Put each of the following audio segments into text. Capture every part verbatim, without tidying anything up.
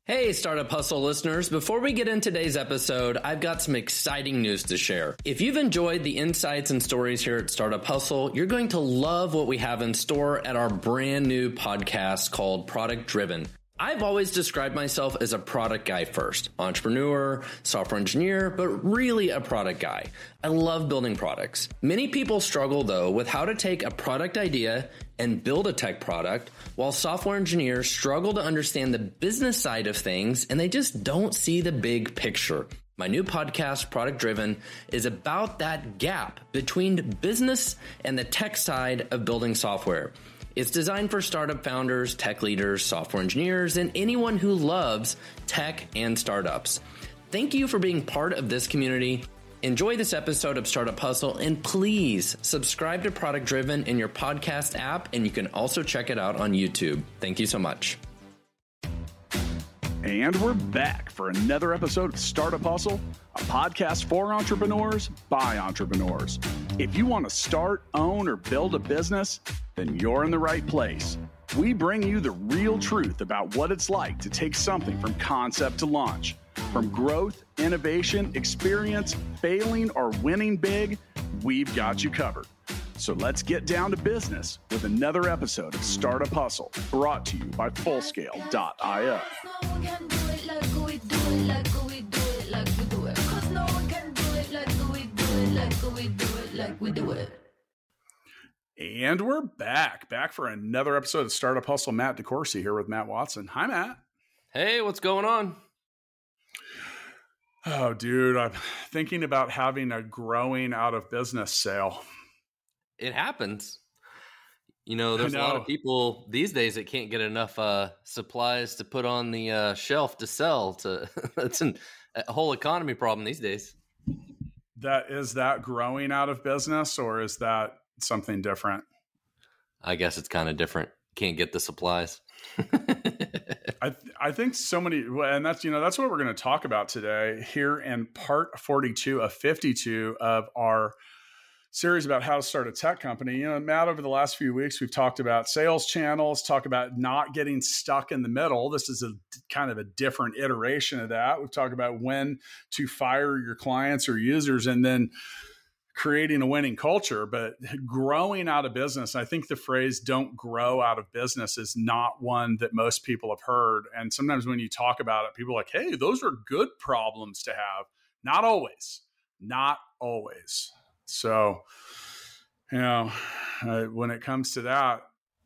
Hey, Startup Hustle listeners. Before we get into today's episode, I've got some exciting news to share. If you've enjoyed the insights and stories here at Startup Hustle, you're going to love what we have in store at our brand new podcast called Product Driven. I've always described myself as a product guy first, entrepreneur, software engineer, but really a product guy. I love building products. Many people struggle though with how to take a product idea and build a tech product, while software engineers struggle to understand the business side of things and they just don't see the big picture. My new podcast, Product Driven, is about that gap between business and the tech side of building software. It's designed for startup founders, tech leaders, software engineers, and anyone who loves tech and startups. Thank you for being part of this community. Enjoy this episode of Startup Hustle, and please subscribe to Product Driven in your podcast app, and you can also check it out on YouTube. Thank you so much. And we're back for another episode of Startup Hustle, a podcast for entrepreneurs by entrepreneurs. If you want to start, own, or build a business, then you're in the right place. We bring you the real truth about what it's like to take something from concept to launch. From growth, innovation, experience, failing, or winning big, we've got you covered. So let's get down to business with another episode of Startup Hustle, brought to you by Fullscale dot io. And we're back, back for another episode of Startup Hustle. Matt DeCoursey here with Matt Watson. Hi, Matt. Hey, what's going on? Oh, dude, I'm thinking about having a growing out of business sale. It happens. You know, there's know. a lot of people these days that can't get enough uh, supplies to put on the uh, shelf to sell. To It's an, a whole economy problem these days. That is that growing out of business, or is that something different? I guess it's kind of different. Can't get the supplies. I th- I think so many, and that's, you know, that's what we're going to talk about today here in part forty-two of fifty-two of our series about how to start a tech company. You know, Matt, over the last few weeks, we've talked about sales channels, talk about not getting stuck in the middle. This is a kind of a different iteration of that. We've talked about when to fire your clients or users, and then creating a winning culture. But growing out of business, I think the phrase "don't grow out of business" is not one that most people have heard. And sometimes when you talk about it, people are like, hey, those are good problems to have. Not always, not always. So, you know, uh, when it comes to that,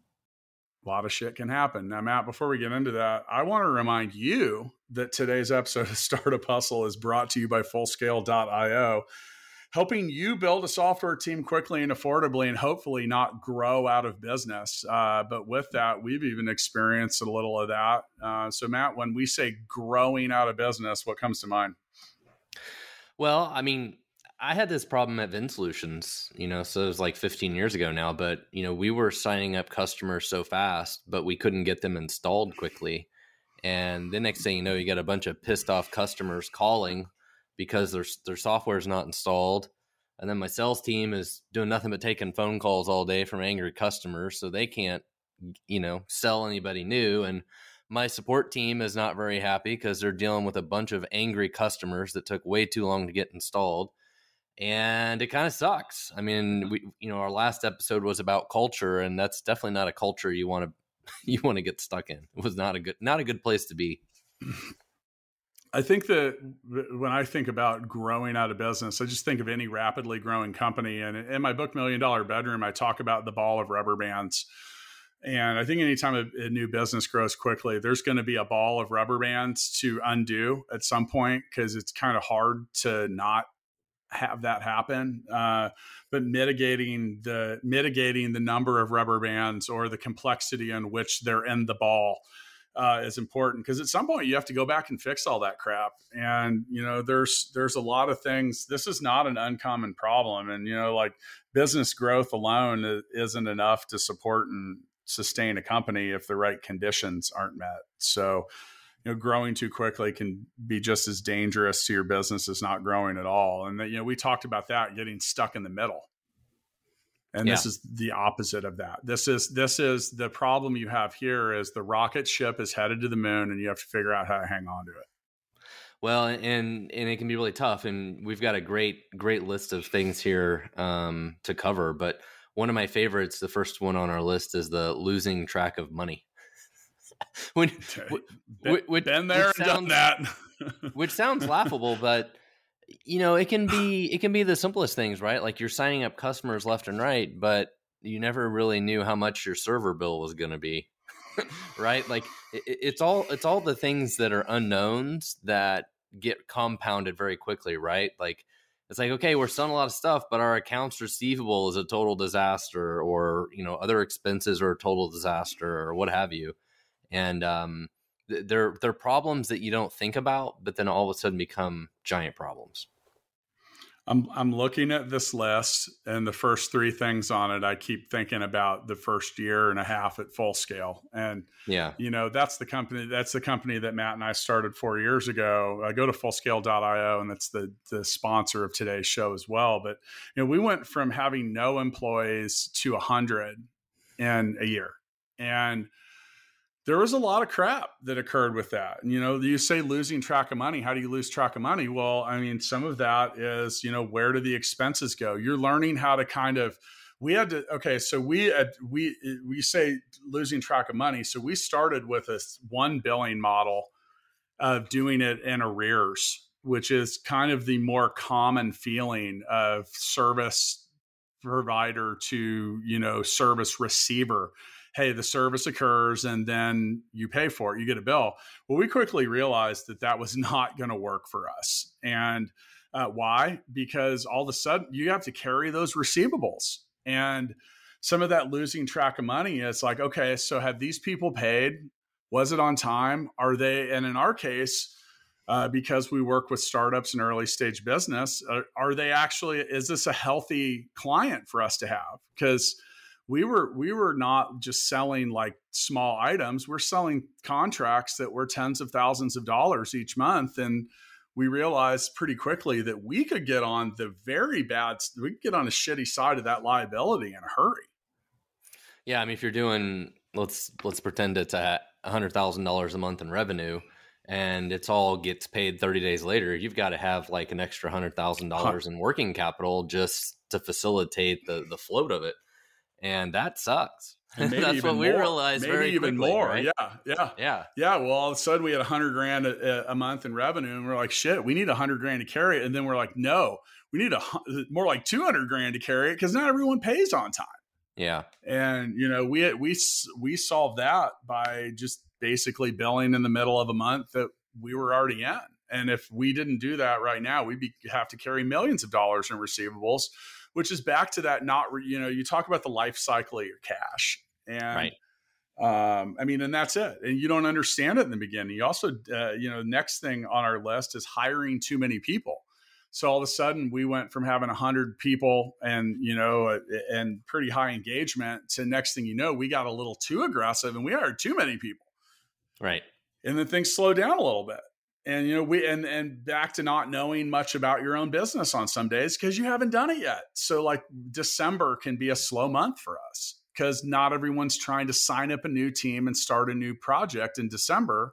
a lot of shit can happen. Now, Matt, before we get into that, I want to remind you that today's episode of Startup Hustle is brought to you by Fullscale dot io, helping you build a software team quickly and affordably, and hopefully not grow out of business. Uh, but with that, we've even experienced a little of that. Uh, so, Matt, when we say growing out of business, what comes to mind? Well, I mean, I had this problem at VinSolutions, you know, so it was like fifteen years ago now, but, you know, we were signing up customers so fast, but we couldn't get them installed quickly. And the next thing you know, you got a bunch of pissed off customers calling because their, their software is not installed. And then my sales team is doing nothing but taking phone calls all day from angry customers. So they can't, you know, sell anybody new. And my support team is not very happy because they're dealing with a bunch of angry customers that took way too long to get installed. And it kind of sucks. I mean, we, you know, our last episode was about culture, and that's definitely not a culture you want to, you want to get stuck in. It was not a good, not a good place to be. I think that when I think about growing out of business, I just think of any rapidly growing company. And in my book, Million Dollar Bedroom, I talk about the ball of rubber bands. And I think anytime a, a new business grows quickly, there's going to be a ball of rubber bands to undo at some point, because it's kind of hard to not have that happen. Uh, but mitigating the mitigating the number of rubber bands or the complexity in which they're in the ball uh, is important, because at some point you have to go back and fix all that crap. And, you know, there's there's a lot of things. This is not an uncommon problem. And, you know, like business growth alone isn't enough to support and sustain a company if the right conditions aren't met. So, you know, growing too quickly can be just as dangerous to your business as not growing at all. And that, you know, we talked about that, getting stuck in the middle. And Yeah. this is the opposite of that. This is this is the problem you have here is the rocket ship is headed to the moon and you have to figure out how to hang on to it. Well, and and it can be really tough. And we've got a great, great list of things here um, to cover. But one of my favorites, the first one on our list, is the losing track of money. when Okay. w- which, Been there which and sounds, done that. which sounds laughable, but you know, it can be it can be the simplest things, right? Like you're signing up customers left and right, but you never really knew how much your server bill was going to be, right? Like it, it's all it's all the things that are unknowns that get compounded very quickly, right? Like it's like, okay, we're selling a lot of stuff, but our accounts receivable is a total disaster, or you know, other expenses are a total disaster, or what have you, and um. They're, they're problems that you don't think about, but then all of a sudden become giant problems. I'm I'm looking at this list, and the first three things on it, I keep thinking about the first year and a half at Full Scale. And, yeah, you know, that's the company, that's the company that Matt and I started four years ago. I go to full scale dot io, and that's the, the sponsor of today's show as well. But, you know, we went from having no employees to a hundred in a year. And there was a lot of crap that occurred with that. And, you know, you say losing track of money. How do you lose track of money? Well, I mean, some of that is, you know, where do the expenses go? You're learning how to kind of, we had to, okay, so we, had, we, we say losing track of money. So we started with a one billing model of doing it in arrears, which is kind of the more common feeling of service provider to, you know, service receiver. Hey, the service occurs and then you pay for it, you get a bill. Well, we quickly realized that that was not going to work for us. And uh, why? Because all of a sudden you have to carry those receivables. And some of that losing track of money is like, okay, so have these people paid? Was it on time? Are they, and in our case, uh, because we work with startups and early stage business, uh, are they actually, is this a healthy client for us to have? Because we were we were not just selling like small items. We're selling contracts that were tens of thousands of dollars each month. And we realized pretty quickly that we could get on the very bad, we could get on a shitty side of that liability in a hurry. Yeah. I mean, if you're doing, let's, let's pretend it's a hundred thousand dollars a month in revenue and it's all gets paid thirty days later, you've got to have like an extra hundred thousand dollars in working capital just to facilitate the, the float of it. And that sucks. And That's what we more. realized maybe very even quickly, more. right? Yeah, yeah, yeah, yeah. Well, all of a sudden we had a hundred grand a, a month in revenue, and we're like, shit, we need a hundred grand to carry it. And then we're like, no, we need a more like two hundred grand to carry it because not everyone pays on time. Yeah, and you know we we we solved that by just basically billing in the middle of a month that we were already in. And if we didn't do that right now, we'd be, have to carry millions of dollars in receivables. Which is back to that, not, you know, you talk about the life cycle of your cash. And, right. um, I mean, and that's it. And you don't understand it in the beginning. You also, uh, you know, next thing on our list is hiring too many people. So all of a sudden we went from having a hundred people and, you know, uh, and pretty high engagement to next thing you know, we got a little too aggressive and we hired too many people. Right. And then things slowed down a little bit. And, you know, we, and, and back to not knowing much about your own business on some days because you haven't done it yet. So like December can be a slow month for us because not everyone's trying to sign up a new team and start a new project in December.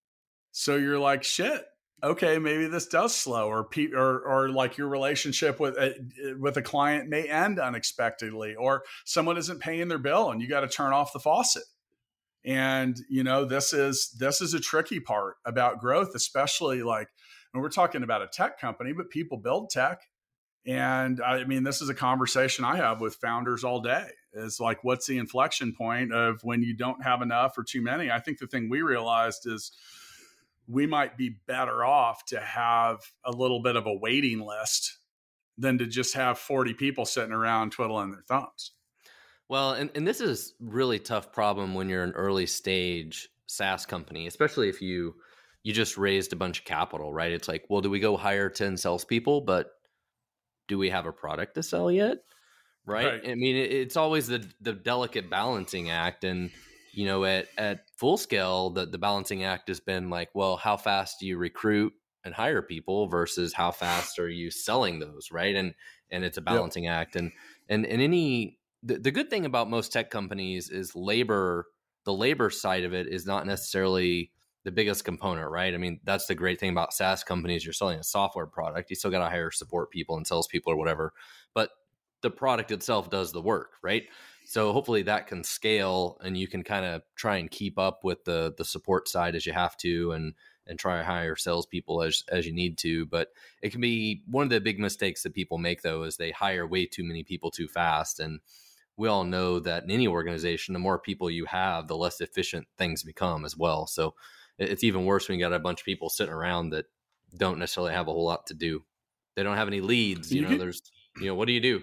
So you're like, shit, okay, maybe this does slow, or, pe- or, or like your relationship with a, with a client may end unexpectedly, or someone isn't paying their bill and you got to turn off the faucet. And, you know, this is, this is a tricky part about growth, especially like when we're talking about a tech company, but people build tech. And I mean, this is a conversation I have with founders all day is like, what's the inflection point of when you don't have enough or too many? I think the thing we realized is we might be better off to have a little bit of a waiting list than to just have forty people sitting around twiddling their thumbs. Well, and, and this is really tough problem when you're an early stage SaaS company, especially if you you just raised a bunch of capital, right? It's like, well, do we go hire ten salespeople, but do we have a product to sell yet? Right? right. I mean, it, it's always the the delicate balancing act. And, you know, at, at Full Scale, the, the balancing act has been like, well, how fast do you recruit and hire people versus how fast are you selling those, right? And and it's a balancing yep. act. And and and any the, the good thing about most tech companies is labor, the labor side of it is not necessarily the biggest component, right? I mean, that's the great thing about SaaS companies. You're selling a software product. You still got to hire support people and salespeople or whatever, but the product itself does the work, right? So hopefully that can scale and you can kind of try and keep up with the the support side as you have to, and and try to hire salespeople as as you need to. But it can be one of the big mistakes that people make, though, is they hire way too many people too fast. And we all know that in any organization, the more people you have, the less efficient things become as well. So it's even worse when you got a bunch of people sitting around that don't necessarily have a whole lot to do. They don't have any leads. You know, there's, you know, what do you do?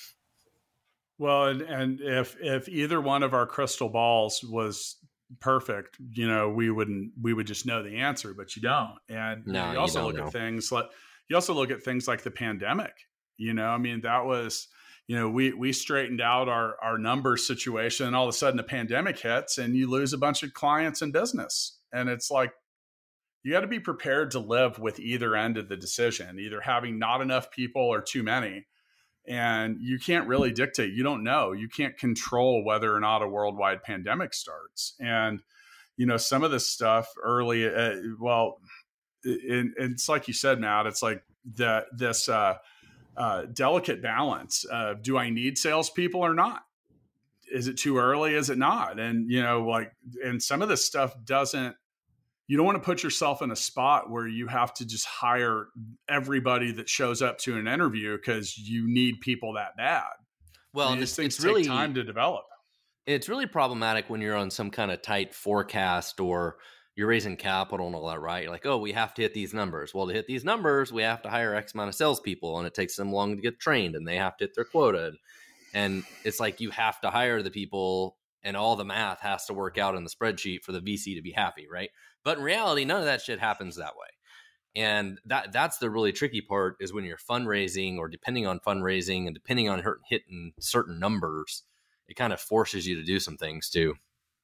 Well, and, and if if either one of our crystal balls was perfect, you know, we wouldn't we would just know the answer, but you don't. And no, you also you look know. at things like you also look at things like the pandemic. You know, I mean, that was, you know, we we straightened out our our numbers situation, and all of a sudden the pandemic hits, and you lose a bunch of clients and business. And it's like, you got to be prepared to live with either end of the decision, either having not enough people or too many. And you can't really dictate. You don't know. You can't control whether or not a worldwide pandemic starts. And, you know, some of this stuff early, uh, well, it, it's like you said, Matt, it's like the, this uh, uh, delicate balance of, do I need salespeople or not? Is it too early? Is it not? And, you know, like, and some of this stuff doesn't, you don't want to put yourself in a spot where you have to just hire everybody that shows up to an interview because you need people that bad. Well, I mean, and these it's, things it's take really time to develop. It's really problematic when you're on some kind of tight forecast or you're raising capital and all that, right? You're like, oh, we have to hit these numbers. Well, to hit these numbers, we have to hire X amount of salespeople, and it takes them long to get trained, and they have to hit their quota. And it's like you have to hire the people, and all the math has to work out in the spreadsheet for the V C to be happy, right? But in reality, none of that shit happens that way. And that that's the really tricky part, is when you're fundraising or depending on fundraising and depending on hitting certain numbers, it kind of forces you to do some things too.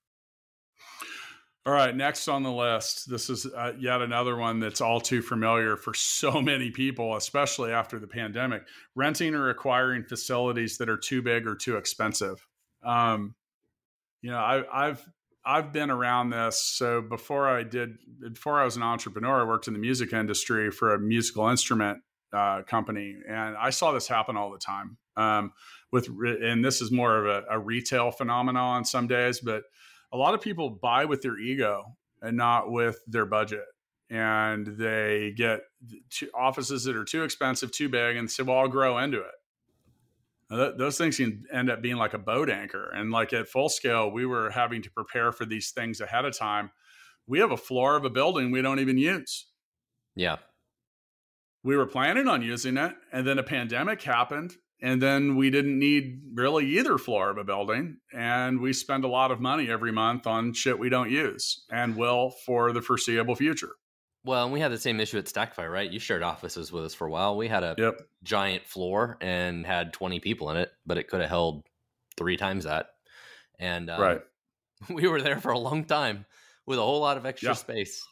All right, next on the list, this is uh, yet another one that's all too familiar for so many people, especially after the pandemic: renting or acquiring facilities that are too big or too expensive. Um, you know, I, I've I've been around this. So before I did, before I was an entrepreneur, I worked in the music industry for a musical instrument uh, company, and I saw this happen all the time. Um, with and this is more of a, a retail phenomenon some days, but a lot of people buy with their ego and not with their budget, and they get two offices that are too expensive, too big, and say, "Well, I'll grow into it." Those things can end up being like a boat anchor. And like at Full Scale, we were having to prepare for these things ahead of time. We have a floor of a building we don't even use. Yeah. We were planning on using it, and then a pandemic happened, and then we didn't need really either floor of a building. And we spend a lot of money every month on shit we don't use and will for the foreseeable future. Well, and we had the same issue at Stackify, right? You shared offices with us for a while. We had a yep. giant floor and had twenty people in it, but it could have held three times that. And um, right. we were there for a long time with a whole lot of extra yeah. space.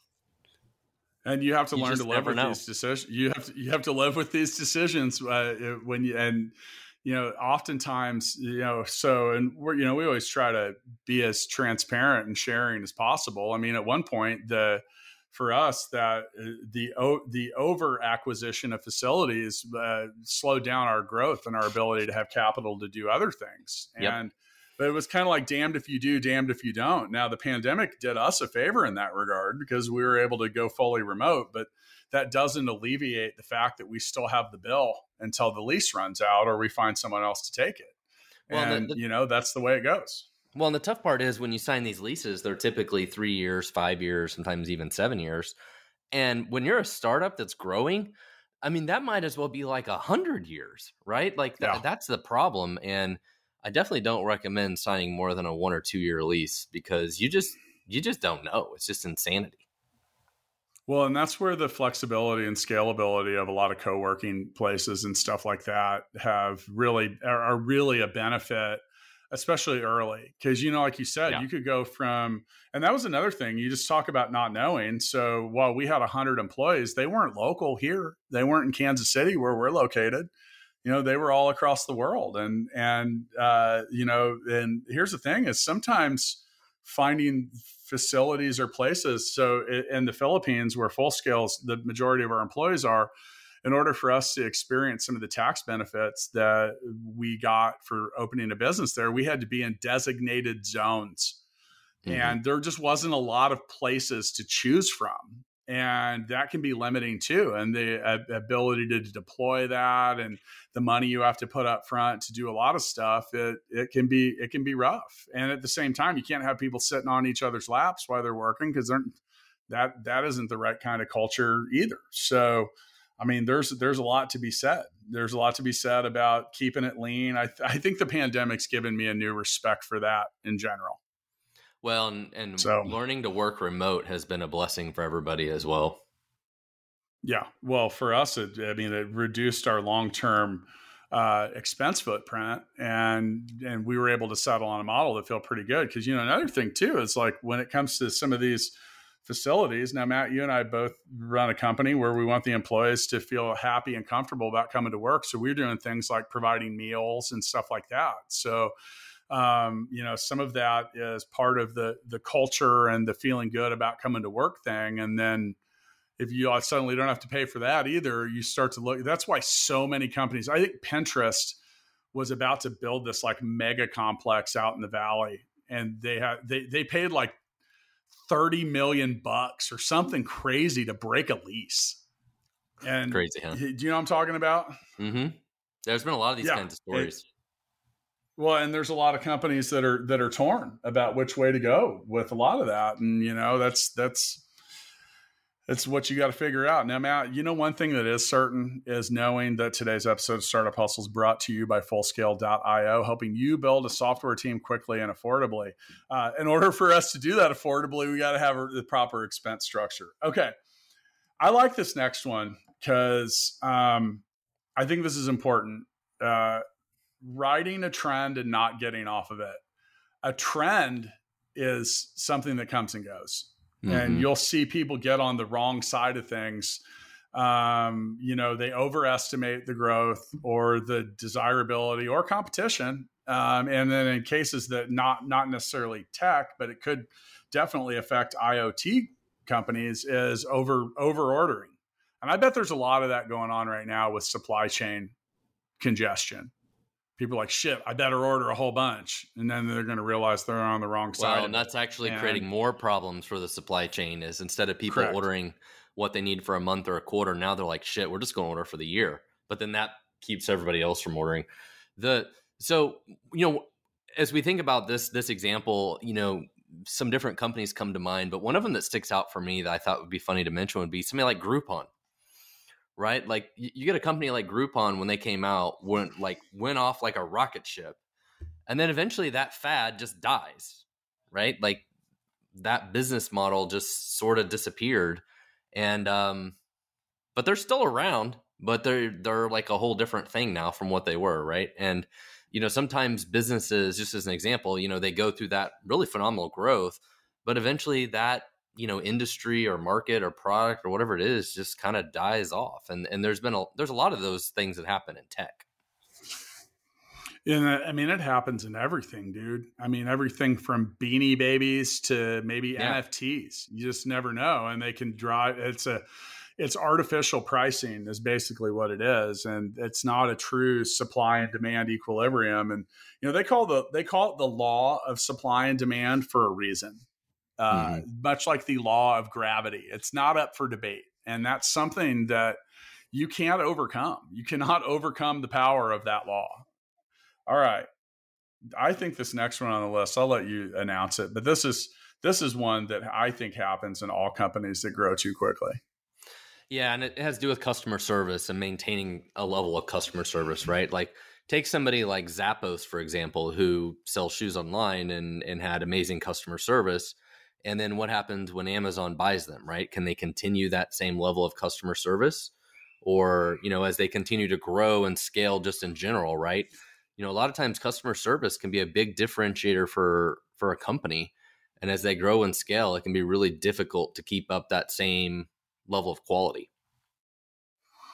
And you have to you learn to live with know. these decisions. You have to, you have to live with these decisions uh, when you, and, you know, oftentimes, you know, so, and we're, you know, we always try to be as transparent and sharing as possible. I mean, at one point, the, for us, that the the over acquisition of facilities uh, slowed down our growth and our ability to have capital to do other things. Yep. And but it was kind of like damned if you do, damned if you don't. Now the pandemic did us a favor in that regard because we were able to go fully remote, but that doesn't alleviate the fact that we still have the bill until the lease runs out or we find someone else to take it. Well, and the, the, you know, that's the way it goes. Well, and the tough part is when you sign these leases, they're typically three years, five years, sometimes even seven years. And when you're a startup that's growing, I mean, that might as well be like a hundred years, right? Like th- yeah. that's the problem. And I definitely don't recommend signing more than a one or two year lease because you just, you just don't know. It's just insanity. Well, and that's where the flexibility and scalability of a lot of co-working places and stuff like that have really, are really a benefit, especially early. Because, you know, like you said, yeah. you could go from, and that was another thing, you just talk about not knowing. So while we had one hundred employees, they weren't local here. They weren't in Kansas City where we're located. you know, they were all across the world. And, and, uh, you know, and here's the thing is sometimes finding facilities or places. So in the Philippines, where Full Scale's the majority of our employees are, in order for us to experience some of the tax benefits that we got for opening a business there, we had to be in designated zones. Mm-hmm. And there just wasn't a lot of places to choose from. And that can be limiting too. And the uh, ability to deploy that and the money you have to put up front to do a lot of stuff, it it can be it can be rough. And at the same time, you can't have people sitting on each other's laps while they're working, because they're that that isn't the right kind of culture either. So, I mean, there's there's a lot to be said. There's a lot to be said about keeping it lean. I th- I think the pandemic's given me a new respect for that in general. Well, and, and so, learning to work remote has been a blessing for everybody as well. Yeah. Well, for us, it, I mean, it reduced our long-term uh, expense footprint, and and we were able to settle on a model that felt pretty good. Because, you know, another thing too is like when it comes to some of these facilities. Now, Matt, you and I both run a company where we want the employees to feel happy and comfortable about coming to work. So we're doing things like providing meals and stuff like that. So, um, you know, some of that is part of the the culture and the feeling good about coming to work thing. And then if you suddenly don't have to pay for that either, you start to look. That's why so many companies, I think Pinterest was about to build this like mega complex out in the valley, and they had they they paid like thirty million bucks or something crazy to break a lease. And crazy, huh? Do you know what I'm talking about? Mm-hmm. There's been a lot of these yeah, kinds of stories. It, well, and there's a lot of companies that are that are torn about which way to go with a lot of that. And, you know, that's that's that's what you got to figure out. Now, Matt, you know, one thing that is certain is knowing that today's episode of Startup Hustle is brought to you by Fullscale dot io, helping you build a software team quickly and affordably. Uh, in order for us to do that affordably, we got to have a, the proper expense structure. Okay. I like this next one because um, I think this is important. Uh, riding a trend and not getting off of it. A trend is something that comes and goes. Mm-hmm. And you'll see people get on the wrong side of things. Um, you know, they overestimate the growth or the desirability or competition. Um, and then in cases that not, not necessarily tech, but it could definitely affect IoT companies, is over, over ordering. And I bet there's a lot of that going on right now with supply chain congestion. People are like, shit, I better order a whole bunch. And then they're going to realize they're on the wrong side. Well, and that's actually and, creating more problems for the supply chain, is instead of people correct. ordering what they need for a month or a quarter, now they're like, shit, we're just going to order for the year. But then that keeps everybody else from ordering. The So, you know, as we think about this, this example, you know, some different companies come to mind, but one of them that sticks out for me that I thought would be funny to mention would be something like Groupon. Right? Like you get a company like Groupon, when they came out, went like went off like a rocket ship. And then eventually that fad just dies, right? Like that business model just sort of disappeared. And, um, but they're still around, but they're, they're like a whole different thing now from what they were. Right. And, you know, sometimes businesses, just as an example, you know, they go through that really phenomenal growth, but eventually that, you know, industry or market or product or whatever it is just kind of dies off. And and there's been a, there's a lot of those things that happen in tech. And I mean, it happens in everything, dude. I mean, everything from Beanie Babies to maybe yeah. N F Ts. You just never know. And they can drive, it's a, it's artificial pricing is basically what it is. And it's not a true supply and demand equilibrium. And, you know, they call the, they call it the law of supply and demand for a reason. Uh, mm-hmm. Much like the law of gravity. It's not up for debate. And that's something that you can't overcome. You cannot overcome the power of that law. All right. I think this next one on the list, I'll let you announce it, but this is, this is one that I think happens in all companies that grow too quickly. Yeah. And it has to do with customer service and maintaining a level of customer service, right? Like take somebody like Zappos, for example, who sells shoes online and, and had amazing customer service. And then what happens when Amazon buys them, right? Can they continue that same level of customer service? Or, you know, as they continue to grow and scale just in general, right? You know, a lot of times customer service can be a big differentiator for, for a company. And as they grow and scale, it can be really difficult to keep up that same level of quality.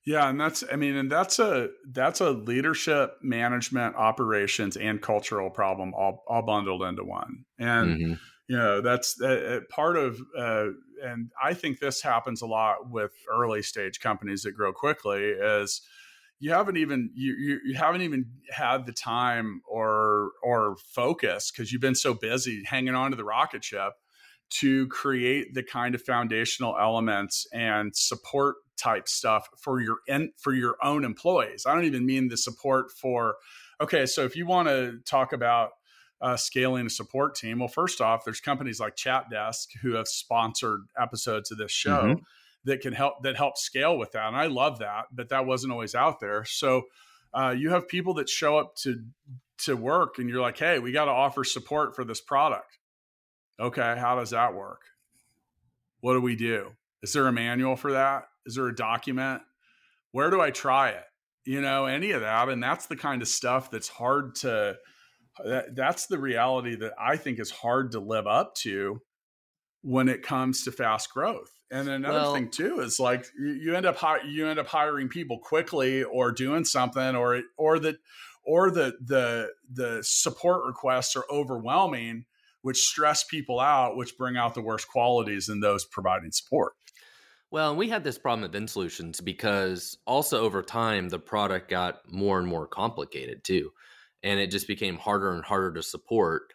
Yeah, and that's I mean, and that's a that's a leadership, management, operations, and cultural problem all all bundled into one. And Mm-hmm. you know, that's uh, part of uh, and I think this happens a lot with early stage companies that grow quickly is you haven't even you you, you haven't even had the time or or focus because you've been so busy hanging on to the rocket ship to create the kind of foundational elements and support type stuff for your in, for your own employees. I don't even mean the support for, okay, so if you want to talk about uh, scaling a support team, well, first off, there's companies like ChatDesk who have sponsored episodes of this show Mm-hmm. that can help that help scale with that. And I love that, but that wasn't always out there. So uh, you have people that show up to to work and you're like, hey, we got to offer support for this product. Okay, how does that work? What do we do? Is there a manual for that? Is there a document? Where do I try it? You know, any of that. And that's the kind of stuff that's hard to, that, that's the reality that I think is hard to live up to when it comes to fast growth. And another Well, thing too is like you, you end up hi- you end up hiring people quickly or doing something or or that or the the the support requests are overwhelming, which stress people out, which bring out the worst qualities in those providing support. Well, and we had this problem at Vin Solutions because also over time, the product got more and more complicated too. And it just became harder and harder to support.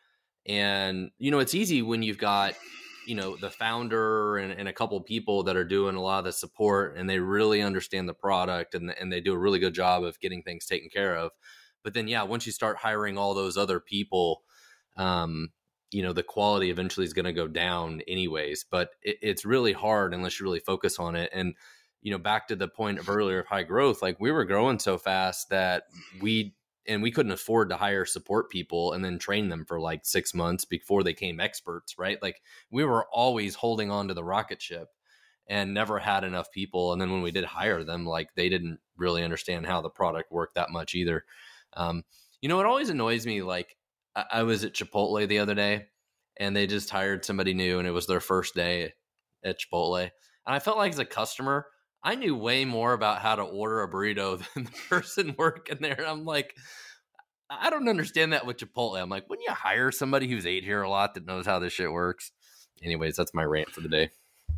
And, you know, it's easy when you've got, you know, the founder and, and a couple of people that are doing a lot of the support and they really understand the product and, and they do a really good job of getting things taken care of. But then, yeah, once you start hiring all those other people, um, you know, the quality eventually is going to go down anyways, but it, it's really hard unless you really focus on it. And, you know, back to the point of earlier of high growth, like we were growing so fast that we, and we couldn't afford to hire support people and then train them for like six months before they came experts, right? Like we were always holding on to the rocket ship and never had enough people. And then when we did hire them, like they didn't really understand how the product worked that much either. Um, you know, it always annoys me, like, I was at Chipotle the other day and they just hired somebody new and it was their first day at Chipotle. And I felt like as a customer, I knew way more about how to order a burrito than the person working there. I'm like, I don't understand that with Chipotle. I'm like, wouldn't you hire somebody who's ate here a lot that knows how this shit works? Anyways, that's my rant for the day.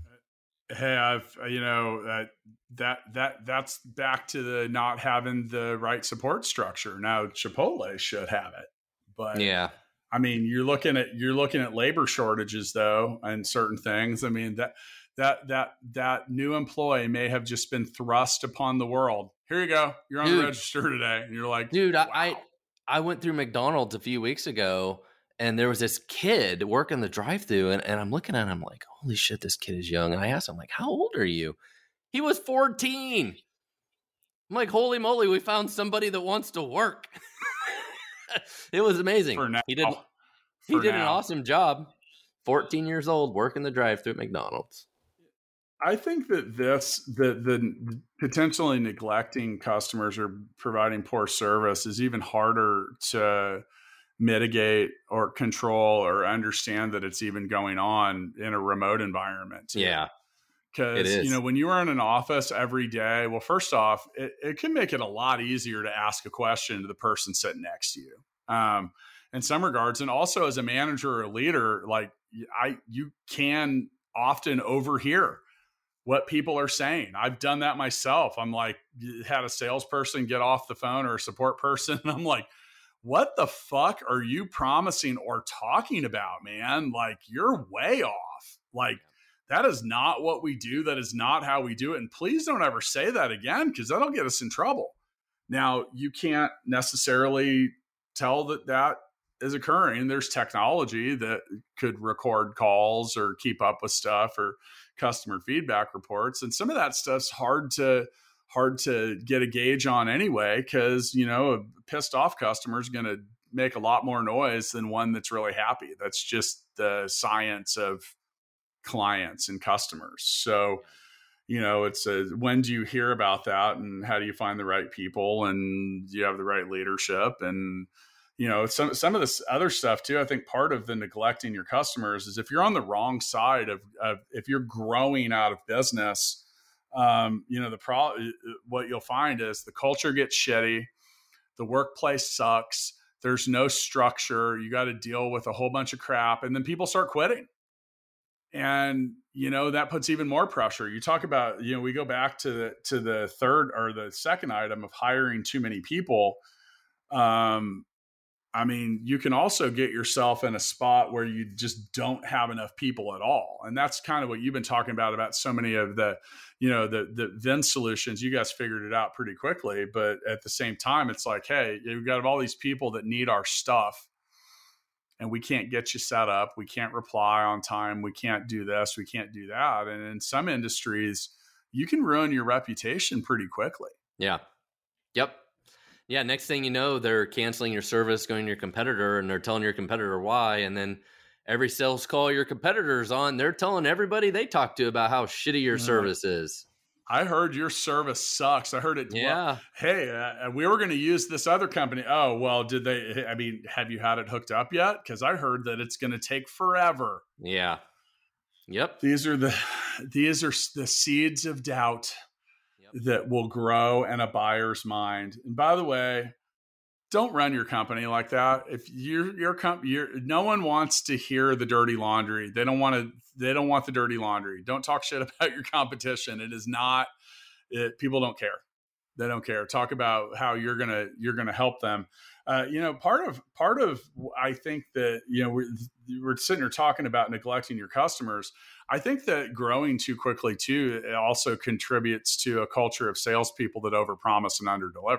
Hey, I've, you know, uh, that, that, that's back to the not having the right support structure. Now Chipotle should have it. But yeah, I mean, you're looking at you're looking at labor shortages though, and certain things. I mean that that that that new employee may have just been thrust upon the world. Here you go, you're on dude, the register today, and you're like, dude, wow. I I went through McDonald's a few weeks ago, and there was this kid working the drive-thru, and, and I'm looking at him like, holy shit, this kid is young. And I asked him like, how old are you? He was fourteen. I'm like, holy moly, we found somebody that wants to work. It was amazing. For now. He did he For did now. an awesome job. fourteen years old, working the drive-thru at McDonald's. I think that this the the potentially neglecting customers or providing poor service is even harder to mitigate or control or understand that it's even going on in a remote environment. Too. Yeah. Because, you know, when you are in an office every day, well, first off, it, it can make it a lot easier to ask a question to the person sitting next to you um, in some regards. And also as a manager or a leader, like I, you can often overhear what people are saying. I've done that myself. I'm like, had a salesperson get off the phone or a support person. And I'm like, what the fuck are you promising or talking about, man? Like you're way off. Like, that is not what we do. That is not how we do it. And please don't ever say that again, because that'll get us in trouble. Now, you can't necessarily tell that that is occurring. There's technology that could record calls or keep up with stuff or customer feedback reports. And some of that stuff's hard to hard to get a gauge on anyway, because, you know, a pissed off customer is going to make a lot more noise than one that's really happy. That's just the science of clients and customers. So, you know, it's a, when do you hear about that and how do you find the right people and do you have the right leadership? And, you know, some, some of this other stuff too, I think part of the neglecting your customers is if you're on the wrong side of, of if you're growing out of business, um, you know, the pro what you'll find is the culture gets shitty, the workplace sucks, there's no structure, you got to deal with a whole bunch of crap, and then people start quitting. And, you know, that puts even more pressure. You talk about, you know, we go back to the, to the third or the second item of hiring too many people. Um, I mean, you can also get yourself in a spot where you just don't have enough people at all. And that's kind of what you've been talking about, about so many of the, you know, the, the V I N solutions. You guys figured it out pretty quickly, but at the same time, it's like, hey, you've got all these people that need our stuff, and we can't get you set up. We can't reply on time. We can't do this. We can't do that. And in some industries, you can ruin your reputation pretty quickly. Yeah. Yep. Yeah. Next thing you know, they're canceling your service, going to your competitor, and they're telling your competitor why. And then every sales call your competitor's on, they're telling everybody they talk to about how shitty your mm-hmm. service is. I heard your service sucks. I heard it. Yeah. Well, hey, uh, we were going to use this other company. Oh, well, did they, I mean, have you had it hooked up yet? Because I heard that it's going to take forever. Yeah. Yep. These are the, these are the seeds of doubt yep. that will grow in a buyer's mind. And by the way, don't run your company like that. If you're your company, you're, no one wants to hear the dirty laundry. They don't want to. They don't want the dirty laundry. Don't talk shit about your competition. It is not. It, people don't care. They don't care. Talk about how you're gonna you're gonna help them. Uh, you know, part of part of I think that you know we're, we're sitting here talking about neglecting your customers. I think that growing too quickly too it also contributes to a culture of salespeople that overpromise and underdeliver.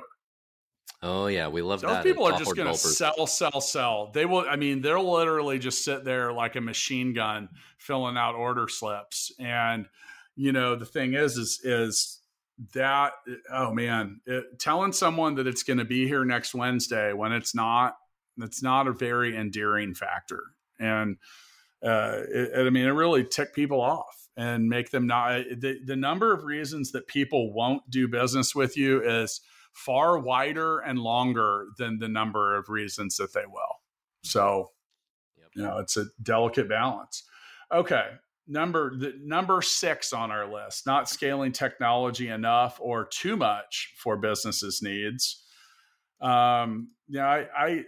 Oh yeah, we love Those that. Those people are just going to sell, sell, sell. They will. I mean, they'll literally just sit there like a machine gun, filling out order slips. And you know, the thing is, is, is that oh man, it, telling someone that it's going to be here next Wednesday when it's not, it's not a very endearing factor. And uh, it, I mean, it really tick people off and make them not. The, the number of reasons that people won't do business with you is far wider and longer than the number of reasons that they will. So, yep. you know, it's a delicate balance. Okay. Number, the number six on our list, not scaling technology enough or too much for businesses' needs. Um, yeah, I, I,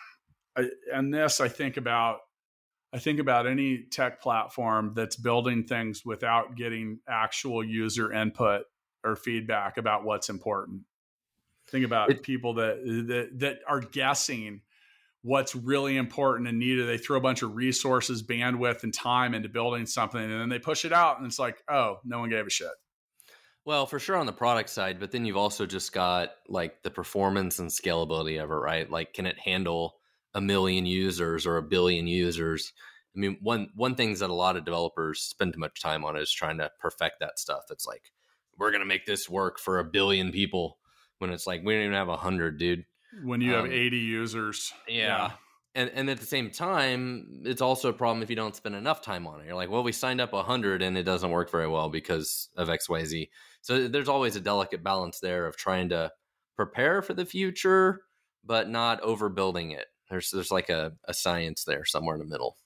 I, and this, I think about, I think about any tech platform that's building things without getting actual user input or feedback about what's important. Think about it, people that, that that are guessing what's really important and needed. They throw a bunch of resources, bandwidth, and time into building something, and then they push it out, and it's like, oh, no one gave a shit. Well, for sure on the product side, but then you've also just got like the performance and scalability of it, right? Like, can it handle a million users or a billion users? I mean, one one things that a lot of developers spend too much time on is trying to perfect that stuff. It's like, we're going to make this work for a billion people. When it's like, we don't even have a hundred, dude. When you um, have eighty users. Yeah. yeah. And and at the same time, it's also a problem if you don't spend enough time on it. You're like, well, we signed up a hundred and it doesn't work very well because of X, Y, Z. So there's always a delicate balance there of trying to prepare for the future, but not overbuilding it. There's there's like a, a science there somewhere in the middle.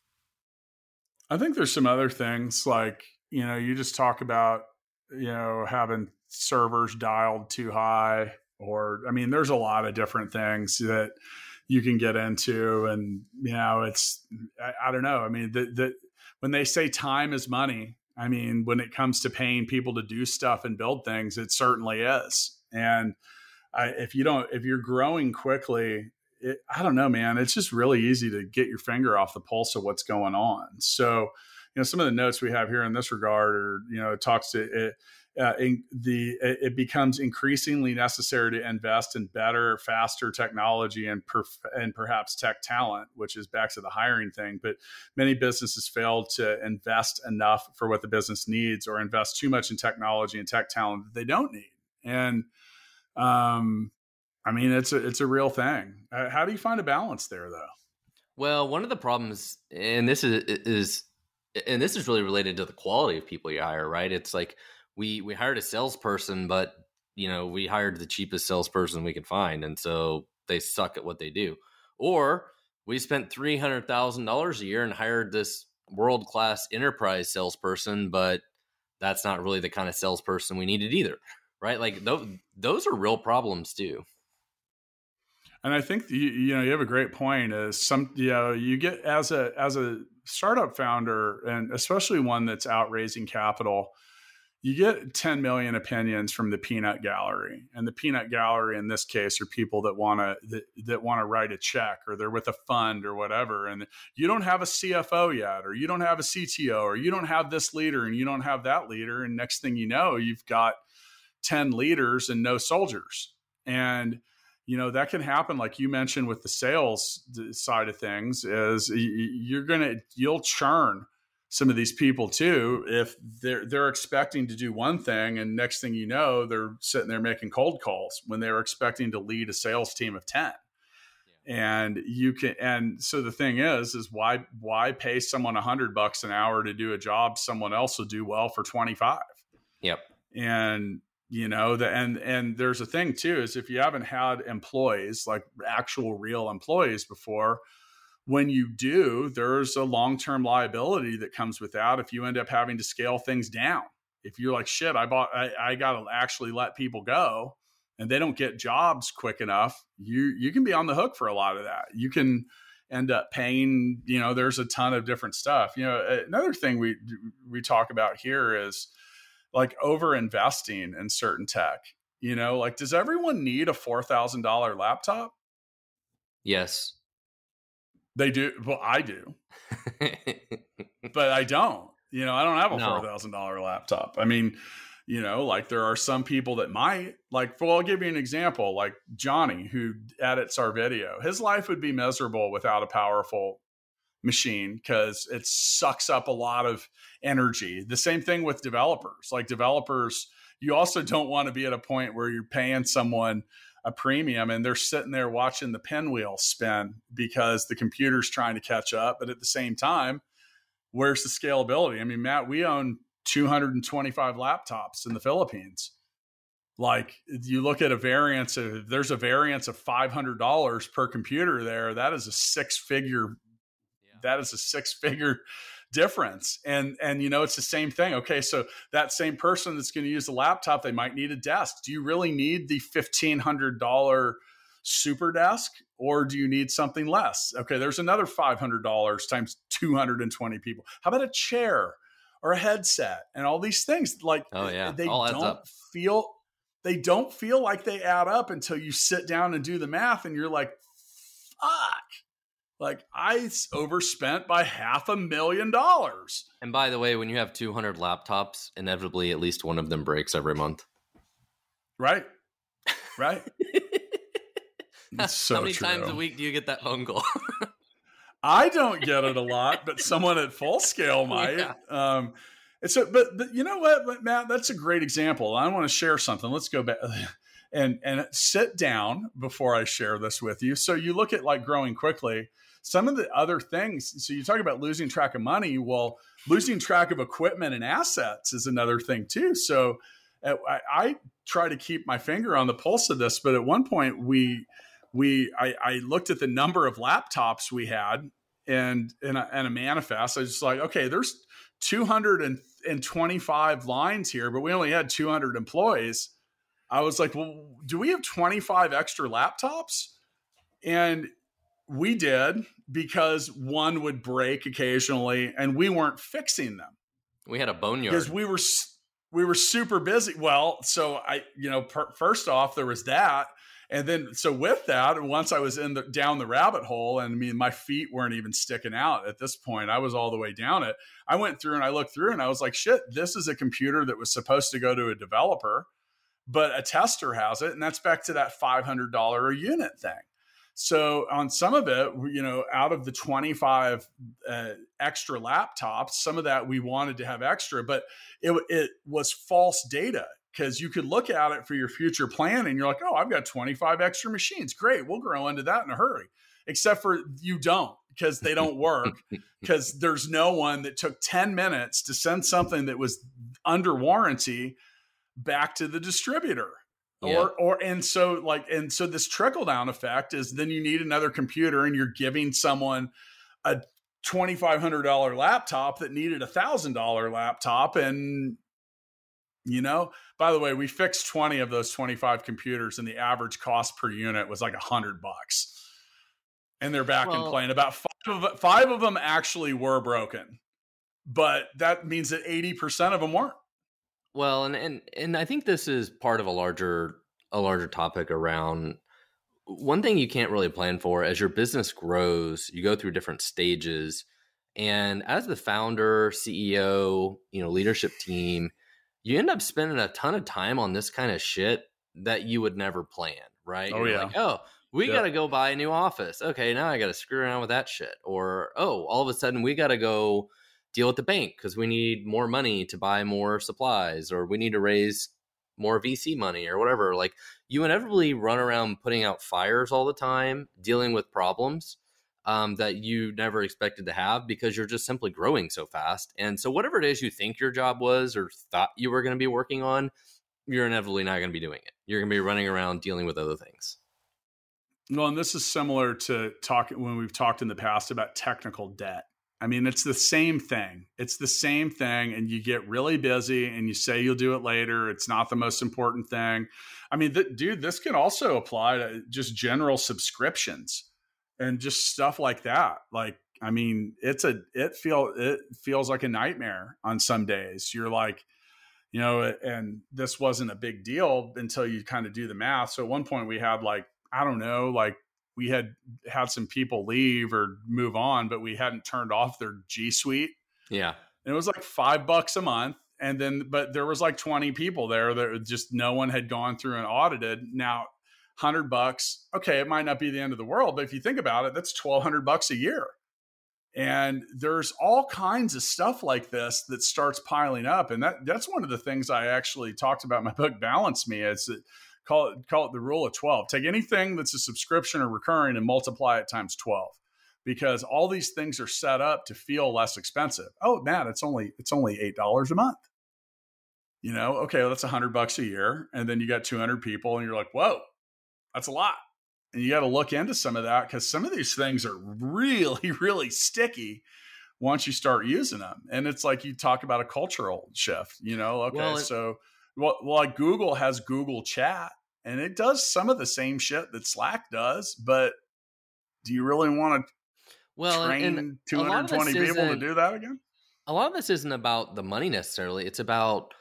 I think there's some other things like, you know, you just talk about, you know, having servers dialed too high. Or, I mean, there's a lot of different things that you can get into. And, you know, it's, I, I don't know. I mean, the, the, when they say time is money, I mean, when it comes to paying people to do stuff and build things, it certainly is. And I, if you don't, if you're growing quickly, it, I don't know, man, it's just really easy to get your finger off the pulse of what's going on. So, you know, some of the notes we have here in this regard are, you know, it talks to it, Uh, in the it becomes increasingly necessary to invest in better, faster technology and perf- and perhaps tech talent, which is back to the hiring thing. But many businesses fail to invest enough for what the business needs, or invest too much in technology and tech talent that they don't need. And um, I mean, it's a it's a real thing. Uh, how do you find a balance there, though? Well, one of the problems, and this is is and this is really related to the quality of people you hire, right? It's like, We we hired a salesperson, but you know we hired the cheapest salesperson we could find, and so they suck at what they do. Or we spent three hundred thousand dollars a year and hired this world class enterprise salesperson, but that's not really the kind of salesperson we needed either. Right. Like those, those are real problems too. And I think, you, you know, you have a great point is some, you know, you get as a, as a startup founder, and especially one that's out raising capital, you get ten million opinions from the peanut gallery. And the peanut gallery in this case are people that want to, that, that want to write a check, or they're with a fund or whatever. And you don't have a C F O yet, or you don't have a C T O, or you don't have this leader and you don't have that leader. And next thing you know, you've got ten leaders and no soldiers. And, you know, that can happen. Like you mentioned with the sales side of things, is you're going to, you'll churn some of these people too, if they're, they're expecting to do one thing. And next thing you know, they're sitting there making cold calls when they were expecting to lead a sales team of ten. Yeah. And you can, and so the thing is, is why, why pay someone a hundred bucks an hour to do a job someone else will do well for twenty-five? Yep. And, you know, the, and, and there's a thing too, is if you haven't had employees, like actual real employees before, when you do, there's a long-term liability that comes with that. If you end up having to scale things down, if you're like, shit, I bought, I, I got to actually let people go and they don't get jobs quick enough, you, you can be on the hook for a lot of that. You can end up paying, you know, there's a ton of different stuff. You know, another thing we, we talk about here is like over investing in certain tech. You know, like, does everyone need a four thousand dollars laptop? Yes. They do. Well, I do, but I don't, you know, I don't have a No. four thousand dollars laptop. I mean, you know, like there are some people that might, like, well, I'll give you an example, like Johnny, who edits our video. His life would be miserable without a powerful machine because it sucks up a lot of energy. The same thing with developers. Like developers, you also don't want to be at a point where you're paying someone a premium and they're sitting there watching the pinwheel spin because the computer's trying to catch up. But at the same time, where's the scalability? I mean, Matt, we own two hundred twenty-five laptops in the Philippines. Like you look at a variance of, there's a variance of five hundred dollars per computer there. That is a six figure, yeah. that is a six figure difference. And, and, you know, it's the same thing. Okay. So that same person that's going to use the laptop, they might need a desk. Do you really need the fifteen hundred dollars super desk, or do you need something less? Okay. There's another five hundred dollars times two hundred twenty people. How about a chair or a headset and all these things? Like, oh yeah, they all don't up. feel, they don't feel like they add up until you sit down and do the math and you're like, fuck. Like I overspent by half a million dollars. And by the way, when you have two hundred laptops, inevitably at least one of them breaks every month. Right. Right. It's so How many true. times a week do you get that phone call? I don't get it a lot, but someone at Full Scale might. Yeah. Um, and so, but, but you know what, Matt, that's a great example. I want to share something. Let's go back and, and sit down before I share this with you. So you look at like growing quickly. Some of the other things, so you talk about losing track of money. Well, losing track of equipment and assets is another thing too. So uh, I, I try to keep my finger on the pulse of this, but at one point we, we, I, I looked at the number of laptops we had and in a, in a manifest. I was just like, okay, there's two hundred twenty-five lines here, but we only had two hundred employees. I was like, well, do we have twenty-five extra laptops? And we did, because one would break occasionally and we weren't fixing them. We had a boneyard because we were, we were super busy. Well, so I, you know, per, first off, there was that. And then, so with that, once I was in the, down the rabbit hole, and I mean, my feet weren't even sticking out at this point. I was all the way down it. I went through and I looked through and I was like, shit, this is a computer that was supposed to go to a developer, but a tester has it. And that's back to that five hundred dollars a unit thing. So on some of it, you know, out of the twenty-five uh, extra laptops, some of that we wanted to have extra, but it, it was false data. Because you could look at it for your future plan and you're like, oh, I've got twenty-five extra machines. Great. We'll grow into that in a hurry. Except for you don't, because they don't work, because there's no one that took ten minutes to send something that was under warranty back to the distributor. Yeah. Or, or, and so like, and so this trickle down effect is then you need another computer and you're giving someone a twenty-five hundred dollars laptop that needed a thousand dollar laptop. And You know, by the way, we fixed twenty of those twenty-five computers and the average cost per unit was like a hundred bucks. And they're back Well, and playing. About five of, five of them actually were broken, but that means that eighty percent of them weren't. Well, and, and, and I think this is part of a larger, a larger topic around one thing you can't really plan for as your business grows. You go through different stages, and as the founder, C E O, you know, leadership team, you end up spending a ton of time on this kind of shit that you would never plan, right? Oh, You're yeah. like, oh, we Yep. got to go buy a new office. Okay, now I got to screw around with that shit. Or, oh, all of a sudden we got to go deal with the bank because we need more money to buy more supplies, or we need to raise more V C money or whatever. Like, you inevitably run around putting out fires all the time, dealing with problems um, that you never expected to have because you're just simply growing so fast. And so whatever it is you think your job was or thought you were going to be working on, you're inevitably not going to be doing it. You're going to be running around dealing with other things. Well, and this is similar to talking when we've talked in the past about technical debt. I mean, it's the same thing. It's the same thing. And you get really busy and you say you'll do it later. It's not the most important thing. I mean, th- dude, this can also apply to just general subscriptions and just stuff like that. Like, I mean, it's a, it feel, it feels like a nightmare on some days. You're like, you know, and this wasn't a big deal until you kind of do the math. So at one point we had like, I don't know, like, we had had some people leave or move on, but we hadn't turned off their G Suite. Yeah. And it was like five bucks a month. And then, but there was like twenty people there that just no one had gone through and audited. Now, hundred bucks. Okay. It might not be the end of the world, but if you think about it, that's twelve hundred bucks a year. And there's all kinds of stuff like this that starts piling up. And that that's one of the things I actually talked about in my book, Balance Me, is that Call it, call it the rule of twelve. Take anything that's a subscription or recurring and multiply it times twelve, because all these things are set up to feel less expensive. Oh, man, it's only, it's only eight dollars a month. You know, okay, well, that's a hundred bucks a year. And then you got two hundred people and you're like, whoa, that's a lot. And you got to look into some of that, because some of these things are really, really sticky once you start using them. And it's like, you talk about a cultural shift, you know, okay, Well, so Well, like Google has Google Chat, and it does some of the same shit that Slack does, but do you really want to well, train and two hundred twenty people to do that again? A lot of this isn't about the money necessarily. It's about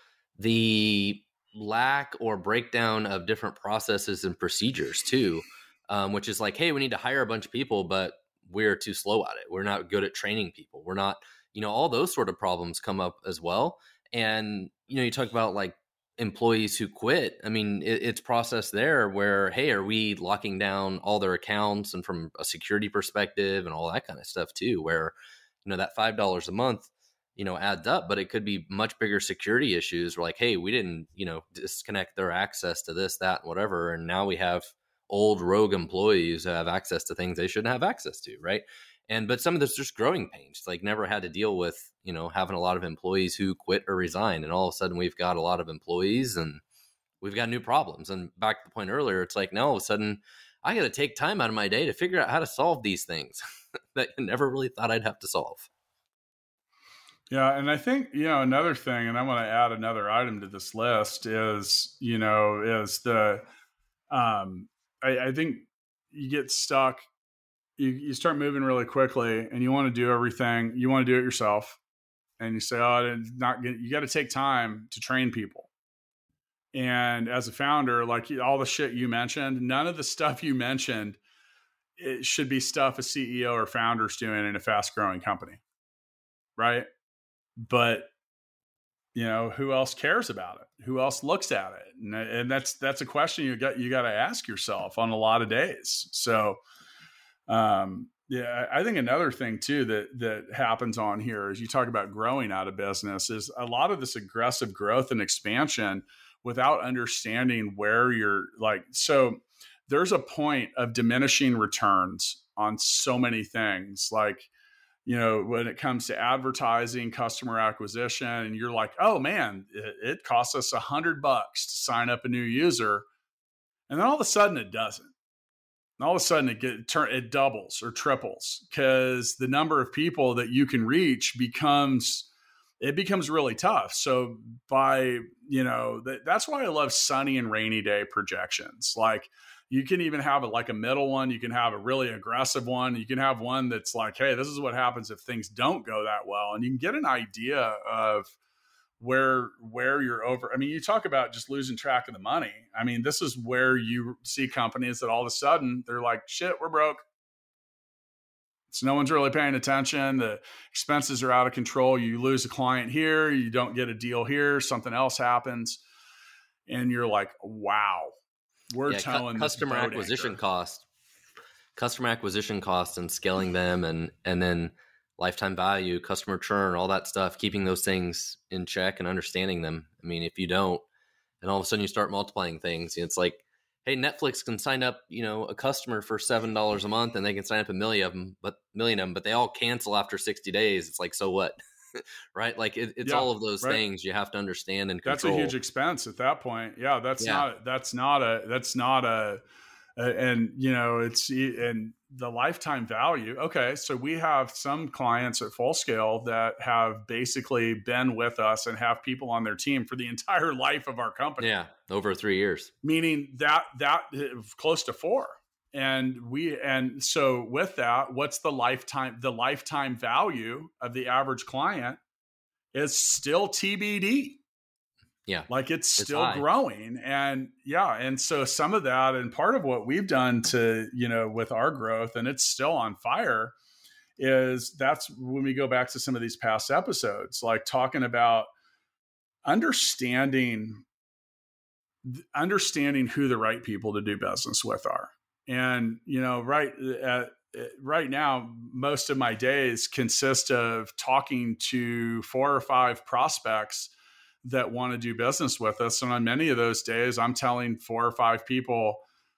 the lack or breakdown of different processes and procedures too, um, which is like, hey, we need to hire a bunch of people, but we're too slow at it. We're not good at training people. We're not, you know, all those sort of problems come up as well. And, you know, you talk about like employees who quit. I mean, it, it's processed there where, hey, are we locking down all their accounts, and from a security perspective and all that kind of stuff too, where, you know, that five dollars a month, you know, adds up, but it could be much bigger security issues. We're like, hey, we didn't, you know, disconnect their access to this, that, and whatever. And now we have old rogue employees who have access to things they shouldn't have access to. Right. And, but some of this just growing pains, like never had to deal with, you know, having a lot of employees who quit or resign. And all of a sudden we've got a lot of employees and we've got new problems. And back to the point earlier, it's like, now all of a sudden I got to take time out of my day to figure out how to solve these things that I never really thought I'd have to solve. Yeah. And I think, you know, another thing, and I want to add another item to this list is, you know, is the, um, I, I think you get stuck. You, you start moving really quickly and you want to do everything. You want to do it yourself. And you say, oh, it's not good. You got to take time to train people. And as a founder, like all the shit you mentioned, none of the stuff you mentioned, it should be stuff a C E O or founder's doing in a fast growing company. Right. But, you know, who else cares about it? Who else looks at it? And, and that's, that's a question you got, you got to ask yourself on a lot of days. So, Um, yeah, I think another thing too that that happens on here is you talk about growing out of business is a lot of this aggressive growth and expansion without understanding where you're like. So there's a point of diminishing returns on so many things. Like, you know, when it comes to advertising, customer acquisition, and you're like, oh man, it, it costs us a hundred bucks to sign up a new user, and then all of a sudden it doesn't. And all of a sudden it get turn it doubles or triples because the number of people that you can reach becomes it becomes really tough. So by, you know, th- that's why I love sunny and rainy day projections. Like you can even have a, like a middle one. You can have a really aggressive one. You can have one that's like, hey, this is what happens if things don't go that well. And you can get an idea of where, where you're over. I mean, you talk about just losing track of the money. I mean, this is where you see companies that all of a sudden they're like, shit, we're broke. So no one's really paying attention. The expenses are out of control. You lose a client here, you don't get a deal here, something else happens. And you're like, wow, we're yeah, telling cu- customer acquisition anchor. cost, customer acquisition cost and scaling them and, and then lifetime value, customer churn, all that stuff, keeping those things in check and understanding them. I mean, if you don't, and all of a sudden you start multiplying things, it's like, hey, Netflix can sign up, you know, a customer for seven dollars a month and they can sign up a million of them, but million of them, but they all cancel after sixty days. It's like, so what? Right? Like it, it's yeah, all of those right. things you have to understand and control. That's a huge expense at that point. Yeah. That's yeah. not, that's not a, that's not a, a, and you know, it's, and the lifetime value. Okay. So we have some clients at Full Scale that have basically been with us and have people on their team for the entire life of our company. Yeah. Over three years, meaning that, that close to four. And we, and so with that, what's the lifetime, the lifetime value of the average client is still T B D. Yeah. Like it's, it's still high. growing. And yeah. And so some of that, and part of what we've done to, you know, with our growth, and it's still on fire, is that's when we go back to some of these past episodes, like talking about understanding, understanding who the right people to do business with are. And, you know, right at, right now, most of my days consist of talking to four or five prospects that want to do business with us. And on many of those days, I'm telling four or five people,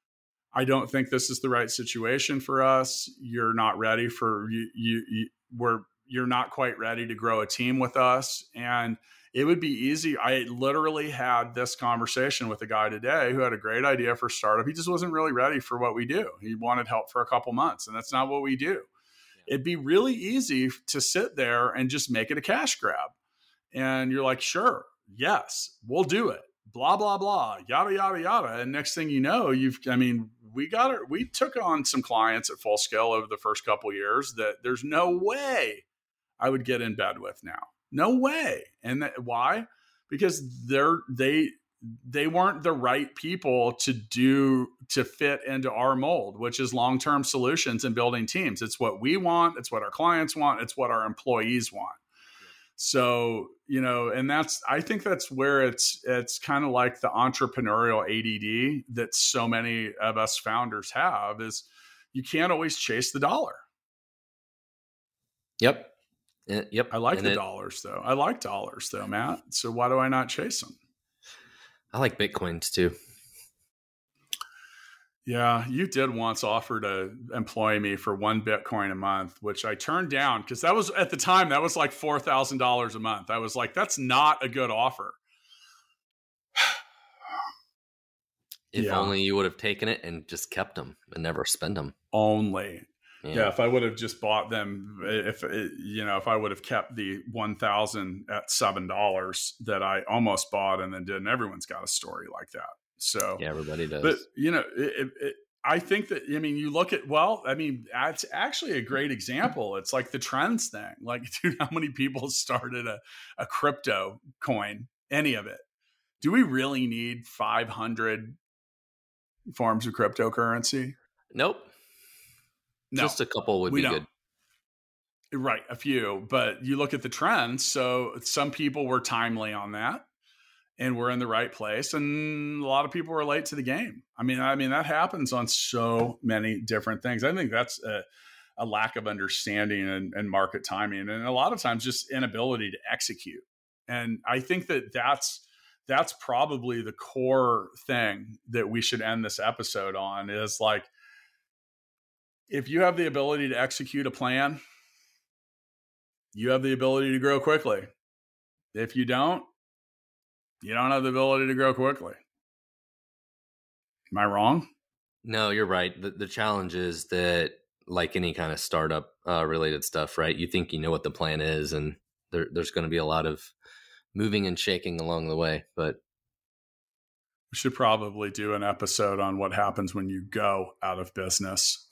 I don't think this is the right situation for us. You're not ready for you. You, you we're, you're not quite ready to grow a team with us. And it would be easy. I literally had this conversation with a guy today who had a great idea for a startup. He just wasn't really ready for what we do. He wanted help for a couple months, and that's not what we do. Yeah. It'd be really easy to sit there and just make it a cash grab. And you're like, sure, yes, we'll do it. Blah, blah, blah, yada, yada, yada. And next thing you know, you've, I mean, we got it. We took on some clients at Full Scale over the first couple of years that there's no way I would get in bed with now. No way. And that, why? Because they're, they, they weren't the right people to do, to fit into our mold, which is long-term solutions and building teams. It's what we want. It's what our clients want. It's what our employees want. Yeah. So, you know, and that's, I think that's where it's, it's kind of like the entrepreneurial A D D that so many of us founders have, is you can't always chase the dollar. Yep. Uh, yep. I like and the it, dollars though. I like dollars though, Matt. So why do I not chase them? I like Bitcoins too. Yeah. You did once offer to employ me for one Bitcoin a month, which I turned down because that was at the time, that was like four thousand dollars a month. I was like, that's not a good offer. If yeah. only you would have taken it and just kept them and never spend them. Only. Yeah. yeah, if I would have just bought them, if you know, if I would have kept the one thousand at seven dollars that I almost bought and then didn't, everyone's got a story like that. So yeah, everybody does. But you know, it, it, I think that I mean, you look at well, I mean, it's actually a great example. It's like the trends thing. Like, dude, how many people started a a crypto coin? Any of it? Do we really need five hundred forms of cryptocurrency? Nope. No, just a couple would be don't. good. Right. A few, but you look at the trends. So some people were timely on that and we're in the right place. And a lot of people were late to the game. I mean, I mean, that happens on so many different things. I think that's a, a lack of understanding and, and market timing. And a lot of times just inability to execute. And I think that that's, that's probably the core thing that we should end this episode on, is like, if you have the ability to execute a plan, you have the ability to grow quickly. If you don't, you don't have the ability to grow quickly. Am I wrong? No, you're right. The, the challenge is that, like any kind of startup uh, related stuff, right? You think you know what the plan is, and there, there's going to be a lot of moving and shaking along the way. But we should probably do an episode on what happens when you go out of business.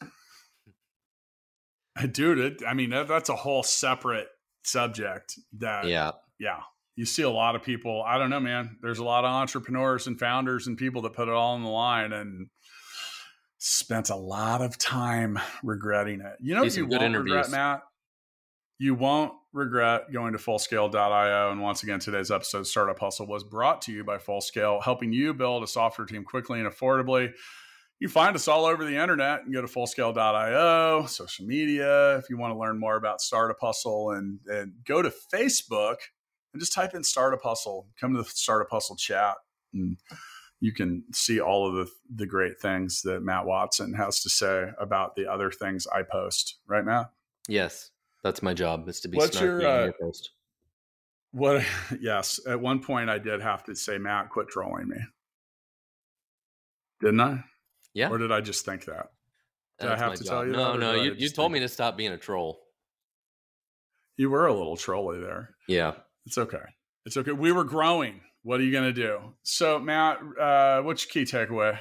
Dude, it, I mean, that, that's a whole separate subject that, yeah. Yeah. You see a lot of people, I don't know, man, there's a lot of entrepreneurs and founders and people that put it all on the line and spent a lot of time regretting it. You know, you won't interviews. regret, Matt. You won't regret going to fullscale dot io. And once again, today's episode, Startup Hustle, was brought to you by Fullscale, helping you build a software team quickly and affordably. You find us all over the internet and go to fullscale dot io, social media. If you want to learn more about Startup Hustle, and, and go to Facebook and just type in Startup Hustle, come to the Startup Hustle chat, and you can see all of the, the great things that Matt Watson has to say about the other things I post. Right, Matt? Yes. That's my job, is to be What's snarky your, uh, on your post. What? Yes. At one point I did have to say, Matt, quit trolling me. Didn't I? Yeah. Or did I just think that? Did That's I have my to job. tell you no, that? No, no. You, you told think... me to stop being a troll. You were a little trolly there. Yeah. It's okay. It's okay. We were growing. What are you going to do? So, Matt, uh, what's your key takeaway?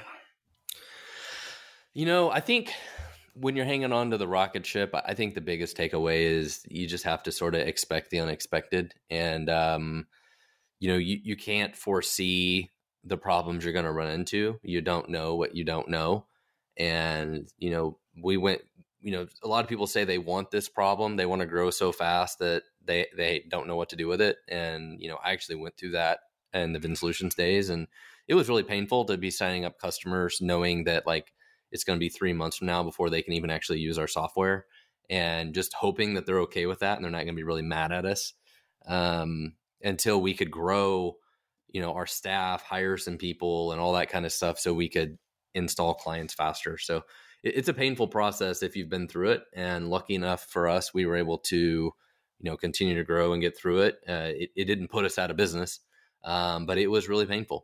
You know, I think when you're hanging on to the rocket ship, I think the biggest takeaway is you just have to sort of expect the unexpected. And, um, you know, you, you can't foresee the problems you're going to run into. You don't know what you don't know. And, you know, we went, you know, a lot of people say they want this problem. They want to grow so fast that they, they don't know what to do with it. And, you know, I actually went through that in the VinSolutions days, and it was really painful to be signing up customers knowing that, like, it's going to be three months from now before they can even actually use our software, and just hoping that they're okay with that and they're not going to be really mad at us, um, until we could grow, you know, our staff, hire some people and all that kind of stuff so we could install clients faster. So it, it's a painful process if you've been through it. And lucky enough for us, we were able to, you know, continue to grow and get through it. Uh, it, it didn't put us out of business, um, but it was really painful.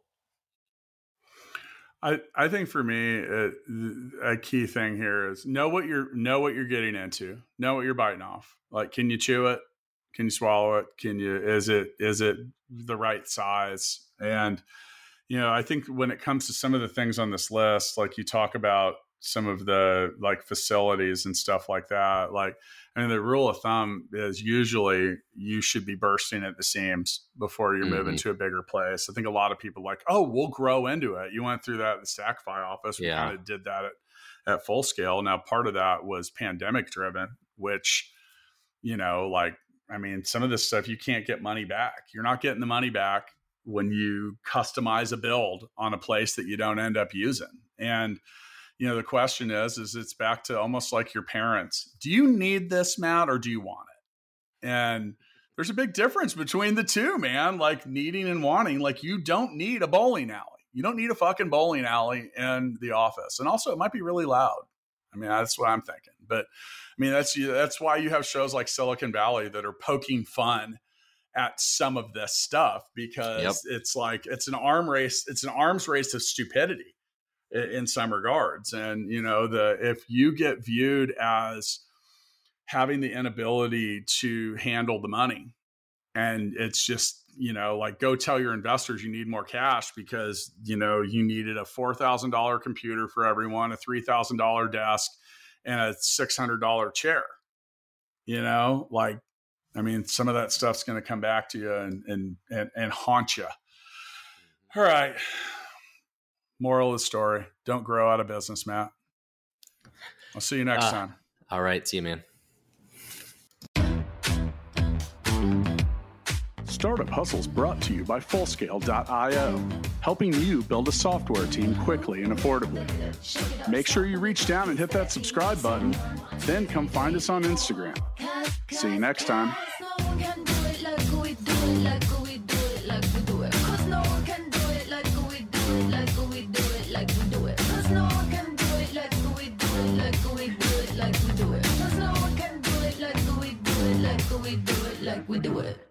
I, I think for me, it, a key thing here is know what you're know what you're getting into, know what you're biting off. Like, can you chew it? Can you swallow it? Can you, is it, is it the right size? And, you know, I think when it comes to some of the things on this list, like you talk about some of the like facilities and stuff like that, like, I mean, the rule of thumb is usually you should be bursting at the seams before you're mm-hmm. moving to a bigger place. I think a lot of people are like, oh, we'll grow into it. You went through that at the Stackify office. We yeah. kind of did that at, at Fullscale. Now, part of that was pandemic driven, which, you know, like, I mean, some of this stuff you can't get money back. You're not getting the money back when you customize a build on a place that you don't end up using. And you know, the question is, is it's back to almost like your parents. Do you need this, Matt, or do you want it? And there's a big difference between the two, man, like needing and wanting. Like, you don't need a bowling alley. You don't need a fucking bowling alley in the office. And also it might be really loud. I mean, that's what I'm thinking. But I mean, that's, that's why you have shows like Silicon Valley that are poking fun at some of this stuff, because yep. it's like, it's an arm race. It's an arms race of stupidity in some regards. And, you know, the, if you get viewed as having the inability to handle the money, and it's just, you know, like, go tell your investors you need more cash because, you know, you needed a four thousand dollars computer for everyone, a three thousand dollars desk, and a six hundred dollars chair, you know, like, I mean, some of that stuff's going to come back to you and, and, and, and haunt you. All right. Moral of the story, don't grow out of business, Matt. I'll see you next uh, time. All right. See you, man. Startup Hustle's brought to you by fullscale dot io, helping you build a software team quickly and affordably. Make sure you reach down and hit that subscribe button, then come find us on Instagram. See you next time. We do it.